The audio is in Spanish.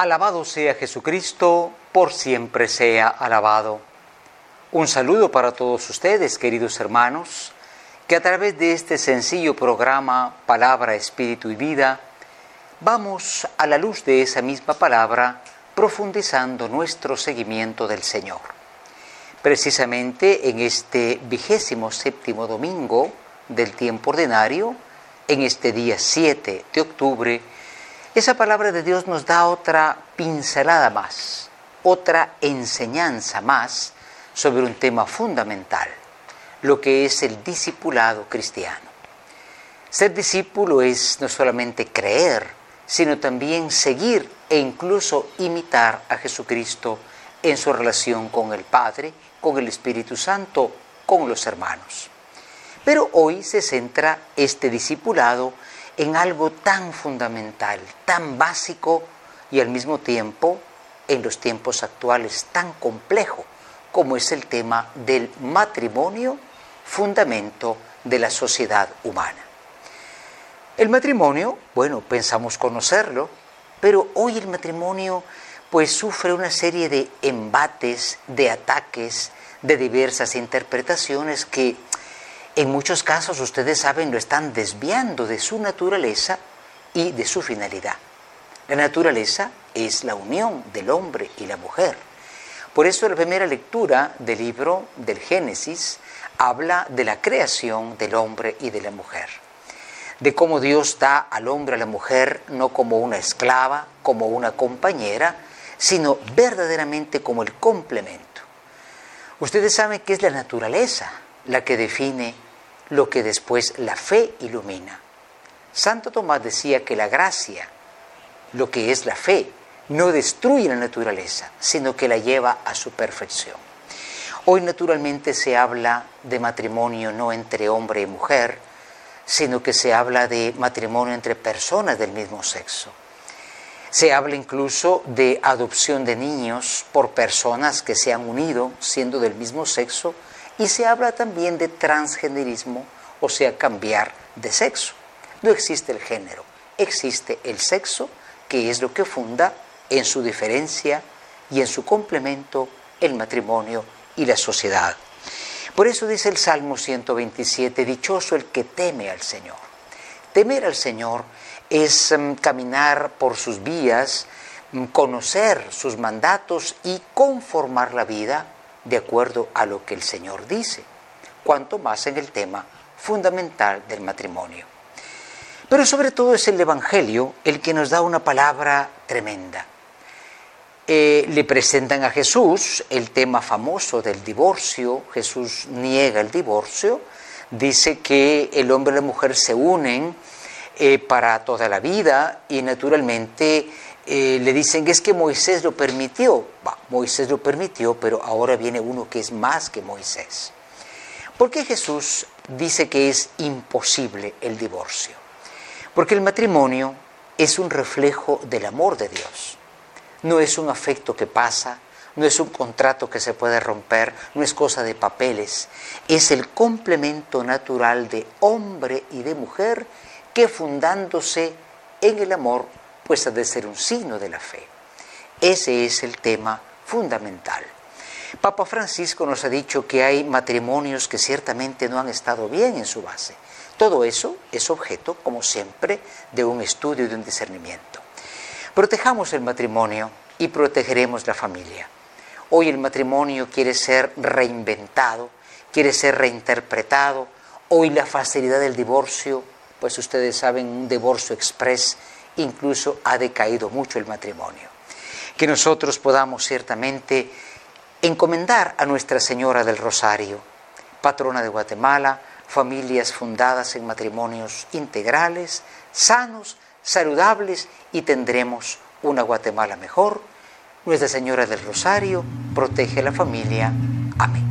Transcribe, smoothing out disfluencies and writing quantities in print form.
Alabado sea Jesucristo, por siempre sea alabado. Un saludo para todos ustedes, queridos hermanos, que a través de este sencillo programa Palabra, Espíritu y Vida, vamos a la luz de esa misma palabra, profundizando nuestro seguimiento del Señor. Precisamente en este 27º domingo del tiempo ordinario, en este día 7 de octubre, esa palabra de Dios nos da otra pincelada más, otra enseñanza más sobre un tema fundamental, lo que es el discipulado cristiano. Ser discípulo es no solamente creer, sino también seguir e incluso imitar a Jesucristo en su relación con el Padre, con el Espíritu Santo, con los hermanos. Pero hoy se centra este discipulado en algo tan fundamental, tan básico y al mismo tiempo, en los tiempos actuales, tan complejo como es el tema del matrimonio, fundamento de la sociedad humana. El matrimonio, pensamos conocerlo, pero hoy el matrimonio sufre una serie de embates, de ataques, de diversas interpretaciones que en muchos casos, ustedes saben, lo están desviando de su naturaleza y de su finalidad. La naturaleza es la unión del hombre y la mujer. Por eso la primera lectura del libro del Génesis habla de la creación del hombre y de la mujer. De cómo Dios da al hombre y a la mujer no como una esclava, como una compañera, sino verdaderamente como el complemento. Ustedes saben que es la naturaleza la que define lo que después la fe ilumina. Santo Tomás decía que la gracia, lo que es la fe, no destruye la naturaleza, sino que la lleva a su perfección. Hoy naturalmente se habla de matrimonio no entre hombre y mujer, sino que se habla de matrimonio entre personas del mismo sexo. Se habla incluso de adopción de niños por personas que se han unido siendo del mismo sexo, y se habla también de transgenerismo, o sea, cambiar de sexo. No existe el género, existe el sexo, que es lo que funda en su diferencia y en su complemento el matrimonio y la sociedad. Por eso dice el Salmo 127, dichoso el que teme al Señor. Temer al Señor es caminar por sus vías, conocer sus mandatos y conformar la vida de acuerdo a lo que el Señor dice, cuanto más en el tema fundamental del matrimonio. Pero sobre todo es el Evangelio el que nos da una palabra tremenda. Le presentan a Jesús el tema famoso del divorcio. Jesús niega el divorcio, dice que el hombre y la mujer se unen para toda la vida y naturalmente le dicen que es que Moisés lo permitió. Moisés lo permitió, pero ahora viene uno que es más que Moisés. ¿Por qué Jesús dice que es imposible el divorcio? Porque el matrimonio es un reflejo del amor de Dios. No es un afecto que pasa, no es un contrato que se puede romper, no es cosa de papeles. Es el complemento natural de hombre y de mujer que fundándose en el amor pues ha de ser un signo de la fe. Ese es el tema fundamental. Papa Francisco nos ha dicho que hay matrimonios que ciertamente no han estado bien en su base. Todo eso es objeto, como siempre, de un estudio y de un discernimiento. Protejamos el matrimonio y protegeremos la familia. Hoy el matrimonio quiere ser reinventado, quiere ser reinterpretado. Hoy la facilidad del divorcio, pues ustedes saben, un divorcio express, incluso ha decaído mucho el matrimonio. Que nosotros podamos ciertamente encomendar a Nuestra Señora del Rosario, patrona de Guatemala, familias fundadas en matrimonios integrales, sanos, saludables, y tendremos una Guatemala mejor. Nuestra Señora del Rosario protege la familia. Amén.